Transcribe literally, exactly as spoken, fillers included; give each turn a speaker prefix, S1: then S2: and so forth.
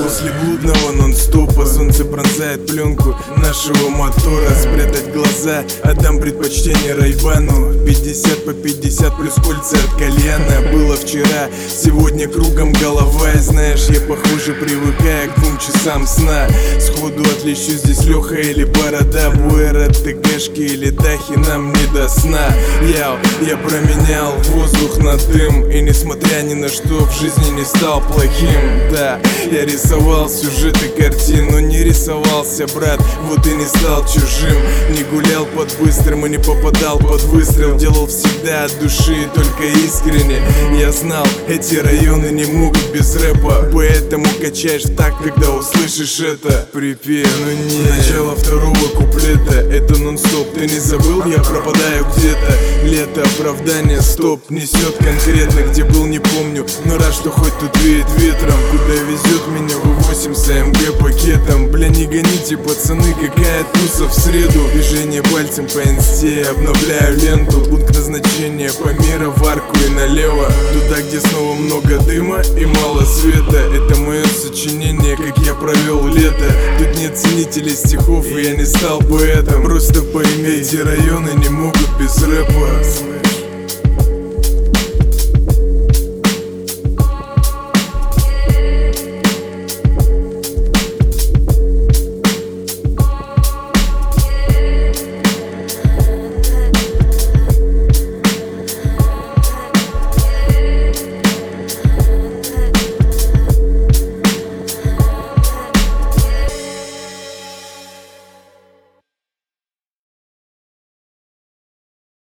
S1: После блудного нон-стопа солнце пронзает пленку нашего мотора. Спрятать глаза, отдам предпочтение Райбану. Пятьдесят по пятьдесят плюс кольца от кальяна. Было вчера, сегодня кругом голова. И знаешь, я похоже привыкаю к двум часам сна. Сходу отличу, здесь Леха или Борода, Буэра, ТГшки или Дахи, нам не до сна. Яу, я променял воздух на дым, и несмотря ни на что в жизни не стал плохим. Да, я рисовал сюжеты картин, но не рисовался, брат, вот и не стал чужим. Не гулял под быстрым и не попадал под выстрел. Делал всегда от души и только искренне. Я знал, эти районы не могут без рэпа, поэтому качаешь так, когда услышишь это. Припев, ну не начало второго куплета, это нон-стоп. Ты не забыл, я пропадаю где-то. Лето, оправдание, стоп, несет конкретно. Где был, не помню, но рад, что хоть тут веет ветром. Куда везет меня вэ восемь с а эм гэ пакетом. Бля, не гоните, пацаны, какая туса в среду. Движение пальцем по инсте, обновляю ленту. Пункт назначения Памира, в арку и налево. Туда, где снова много дыма и мало света. Это мое сочинение, как я провел лето. Тут нет ценителей стихов, и я не стал поэтом. Просто пойми, эти районы не могут без рэпа.